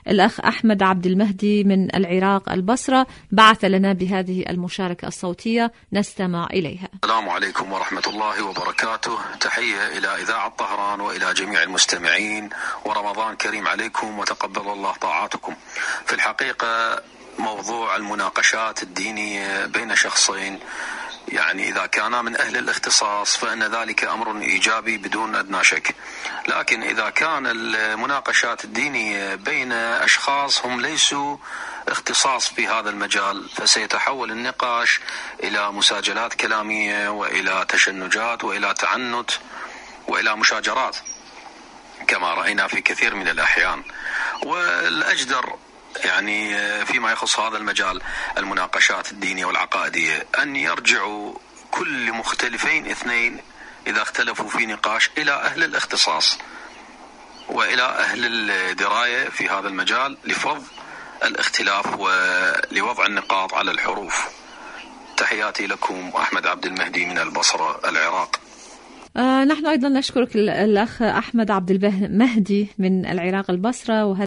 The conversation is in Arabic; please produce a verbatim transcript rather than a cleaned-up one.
الأخ أحمد عبد المهدي من العراق البصرة بعث لنا بهذه المشاركة الصوتية، نستمع إليها. السلام عليكم ورحمة الله وبركاته. تحية إلى إذاعة طهران وإلى جميع المستمعين، ورمضان كريم عليكم وتقبل الله طاعاتكم. في الحقيقة موضوع المناقشات الدينية بين شخصين، يعني إذا كانا من أهل الاختصاص فإن ذلك أمر إيجابي بدون أدنى شك، لكن إذا كان المناقشات الدينية بين أشخاص هم ليسوا اختصاص في هذا المجال فسيتحول النقاش إلى مساجلات كلامية وإلى تشنجات وإلى تعنت وإلى مشاجرات كما رأينا في كثير من الأحيان. والأجدر يعني فيما يخص هذا المجال المناقشات الدينية والعقائدية أن يرجعوا كل مختلفين اثنين إذا اختلفوا في نقاش إلى أهل الاختصاص وإلى أهل الدراية في هذا المجال لفض الاختلاف ولوضع النقاط على الحروف. تحياتي لكم، أحمد عبد المهدي من البصرة العراق. آه نحن أيضا نشكرك الأخ أحمد عبد المهدي من العراق البصرة.